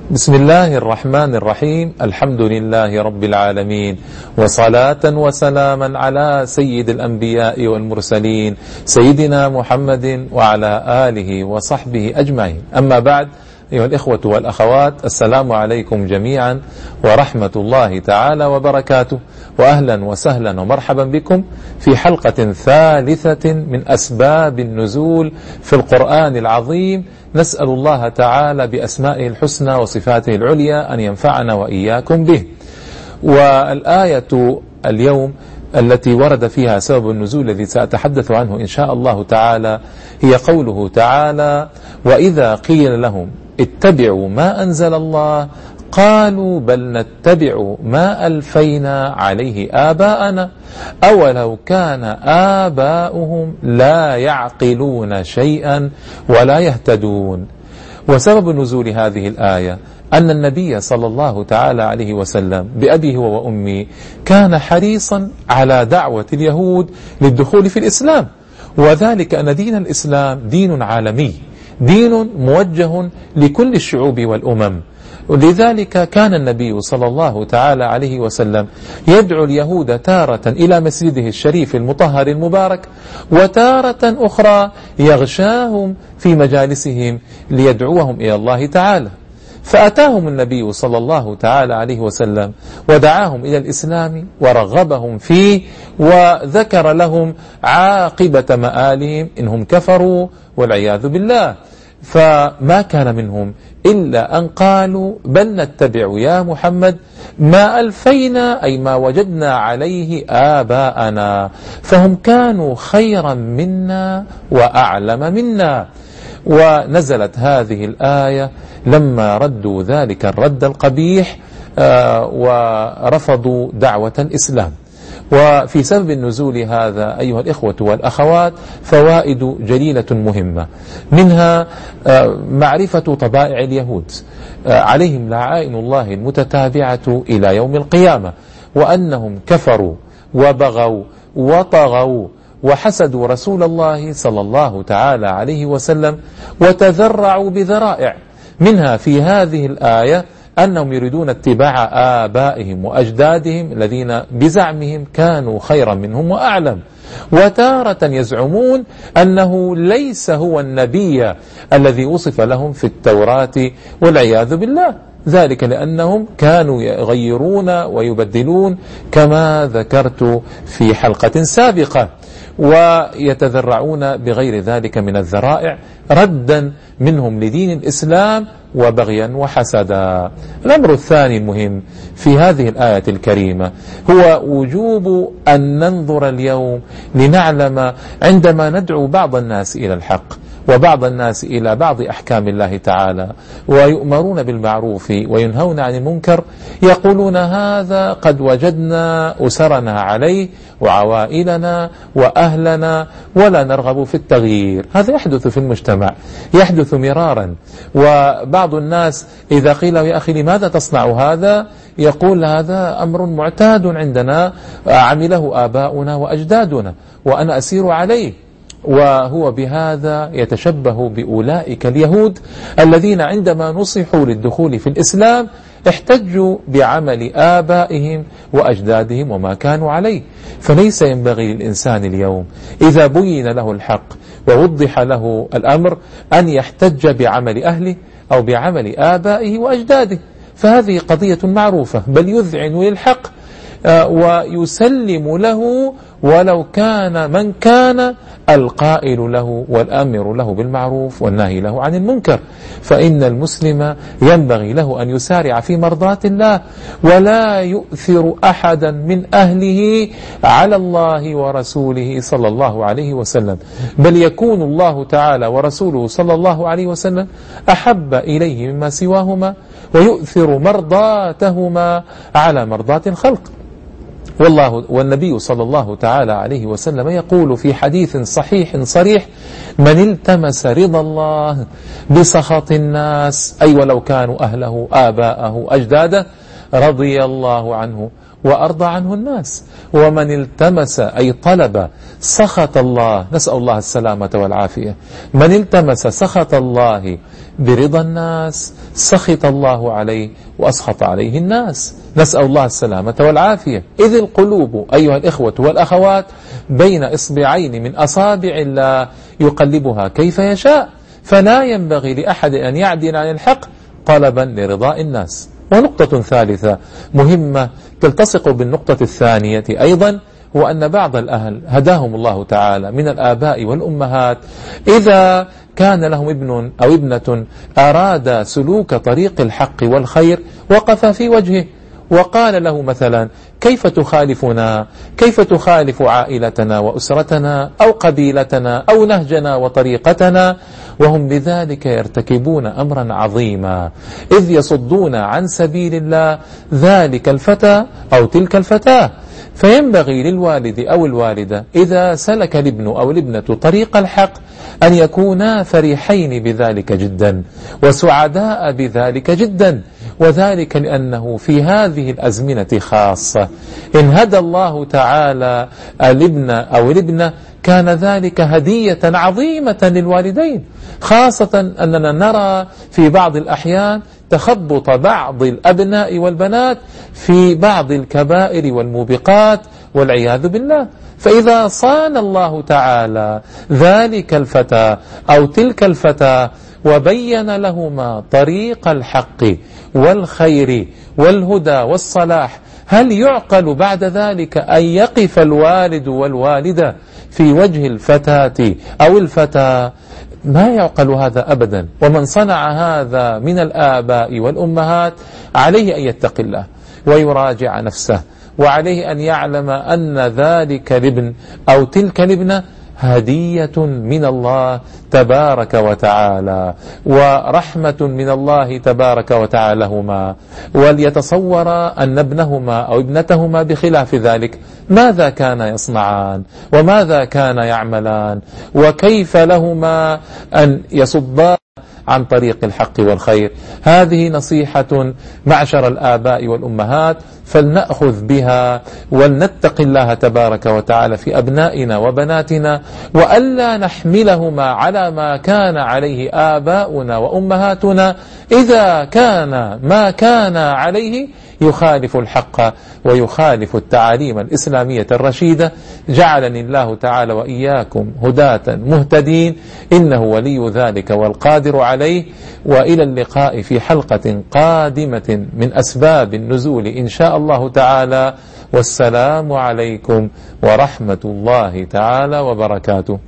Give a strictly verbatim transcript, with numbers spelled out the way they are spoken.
بسم الله الرحمن الرحيم. الحمد لله رب العالمين، وصلاة وسلاما على سيد الأنبياء والمرسلين سيدنا محمد وعلى آله وصحبه أجمعين. أما بعد، أيها الإخوة والأخوات، السلام عليكم جميعا ورحمة الله تعالى وبركاته، وأهلا وسهلا ومرحبا بكم في حلقة ثالثة من أسباب النزول في القرآن العظيم. نسأل الله تعالى بأسمائه الحسنى وصفاته العليا أن ينفعنا وإياكم به. والآية اليوم التي ورد فيها سبب النزول الذي سأتحدث عنه إن شاء الله تعالى هي قوله تعالى: وإذا قيل لهم اتبعوا ما أنزل الله قالوا بل نتبع ما ألفينا عليه آباءنا أولو كان آباؤهم لا يعقلون شيئا ولا يهتدون. وسبب نزول هذه الآية أن النبي صلى الله تعالى عليه وسلم بأبيه وأمي كان حريصا على دعوة اليهود للدخول في الإسلام، وذلك أن دين الإسلام دين عالمي، دين موجه لكل الشعوب والأمم. ولذلك كان النبي صلى الله تعالى عليه وسلم يدعو اليهود تارة إلى مسجده الشريف المطهر المبارك، وتارة أخرى يغشاهم في مجالسهم ليدعوهم إلى الله تعالى. فأتاهم النبي صلى الله تعالى عليه وسلم ودعاهم إلى الإسلام ورغبهم فيه، وذكر لهم عاقبة مآلهم إنهم كفروا والعياذ بالله. فما كان منهم إلا أن قالوا بل نتبع يا محمد ما ألفينا، أي ما وجدنا عليه آباءنا، فهم كانوا خيرا منا وأعلم منا. ونزلت هذه الآية لما ردوا ذلك الرد القبيح ورفضوا دعوة الإسلام. وفي سبب النزول هذا أيها الإخوة والأخوات فوائد جليلة مهمة، منها معرفة طبائع اليهود، عليهم لعائن الله المتتابعة إلى يوم القيامة، وأنهم كفروا وبغوا وطغوا وحسدوا رسول الله صلى الله تعالى عليه وسلم وتذرعوا بذرائع، منها في هذه الآية أنهم يريدون اتباع آبائهم وأجدادهم الذين بزعمهم كانوا خيرا منهم وأعلم، وتارة يزعمون أنه ليس هو النبي الذي وصف لهم في التوراة والعياذ بالله، ذلك لأنهم كانوا يغيرون ويبدلون كما ذكرت في حلقة سابقة، ويتذرعون بغير ذلك من الذرائع ردا منهم لدين الإسلام وبغيا وحسدا. الأمر الثاني المهم في هذه الآية الكريمة هو وجوب أن ننظر اليوم لنعلم عندما ندعو بعض الناس إلى الحق وبعض الناس إلى بعض أحكام الله تعالى، ويؤمرون بالمعروف وينهون عن المنكر، يقولون هذا قد وجدنا أسرنا عليه وعوائلنا وأهلنا ولا نرغب في التغيير. هذا يحدث في المجتمع، يحدث مرارا. وبعض الناس إذا قيل يا أخي لماذا تصنع هذا، يقول هذا أمر معتاد عندنا عمله آباؤنا وأجدادنا وأنا أسير عليه. وهو بهذا يتشبه بأولئك اليهود الذين عندما نصحوا للدخول في الإسلام احتجوا بعمل آبائهم وأجدادهم وما كانوا عليه. فليس ينبغي للإنسان اليوم إذا بين له الحق ووضح له الأمر أن يحتج بعمل أهله أو بعمل آبائه وأجداده، فهذه قضية معروفة، بل يذعن للحق ويسلم له ولو كان من كان القائل له والآمر له بالمعروف والنهي له عن المنكر. فإن المسلم ينبغي له أن يسارع في مرضاة الله ولا يؤثر أحدا من أهله على الله ورسوله صلى الله عليه وسلم، بل يكون الله تعالى ورسوله صلى الله عليه وسلم أحب إليه مما سواهما، ويؤثر مرضاتهما على مرضاة الخلق. والله والنبي صلى الله تعالى عليه وسلم يقول في حديث صحيح صريح: من التمس رضا الله بسخط الناس، أي ولو كانوا أهله آباءه أجداده، رضي الله عنه وأرضى عنه الناس. ومن التمس أي طلب سخط الله، نسأل الله السلامة والعافية، من التمس سخط الله برضا الناس سخط الله عليه وأسخط عليه الناس، نسأل الله السلامة والعافية. إذ القلوب أيها الإخوة والأخوات بين إصبعين من أصابع الله يقلبها كيف يشاء، فلا ينبغي لأحد أن يعدل عن الحق طلبا لرضاء الناس. ونقطة ثالثة مهمة تلتصق بالنقطة الثانية أيضا، هو أن بعض الأهل هداهم الله تعالى من الآباء والأمهات إذا كان لهم ابن أو ابنة أراد سلوك طريق الحق والخير وقف في وجهه وقال له مثلا: كيف تخالفنا، كيف تخالف عائلتنا وأسرتنا أو قبيلتنا أو نهجنا وطريقتنا، وهم بذلك يرتكبون أمرا عظيما، إذ يصدون عن سبيل الله ذلك الفتى أو تلك الفتاة. فينبغي للوالد أو الوالدة إذا سلك الابن أو الابنة طريق الحق أن يكونا فرحين بذلك جدا وسعداء بذلك جدا، وذلك لأنه في هذه الأزمنة خاصة إن هدى الله تعالى الابن أو الابنة كان ذلك هدية عظيمة للوالدين، خاصة أننا نرى في بعض الأحيان تخبط بعض الأبناء والبنات في بعض الكبائر والموبقات والعياذ بالله. فإذا صان الله تعالى ذلك الفتى أو تلك الفتاة وبين لهما طريق الحق والخير والهدى والصلاح، هل يعقل بعد ذلك أن يقف الوالد والوالدة في وجه الفتاة أو الفتى؟ ما يعقل هذا أبدا. ومن صنع هذا من الآباء والأمهات عليه أن يتقي الله ويراجع نفسه، وعليه أن يعلم أن ذلك الابن أو تلك الابنة هدية من الله تبارك وتعالى ورحمة من الله تبارك وتعالى لهما، وليتصور أن ابنهما أو ابنتهما بخلاف ذلك ماذا كان يصنعان وماذا كان يعملان، وكيف لهما أن يصدان عن طريق الحق والخير. هذه نصيحة معشر الآباء والأمهات فلنأخذ بها ولنتق الله تبارك وتعالى في أبنائنا وبناتنا، وألا نحملهما على ما كان عليه آباؤنا وأمهاتنا إذا كان ما كان عليه يخالف الحق ويخالف التعاليم الإسلامية الرشيدة. جعلني الله تعالى وإياكم هداة مهتدين، إنه ولي ذلك والقادر عليه. وإلى اللقاء في حلقة قادمة من أسباب النزول إن شاء الله تعالى، والسلام عليكم ورحمة الله تعالى وبركاته.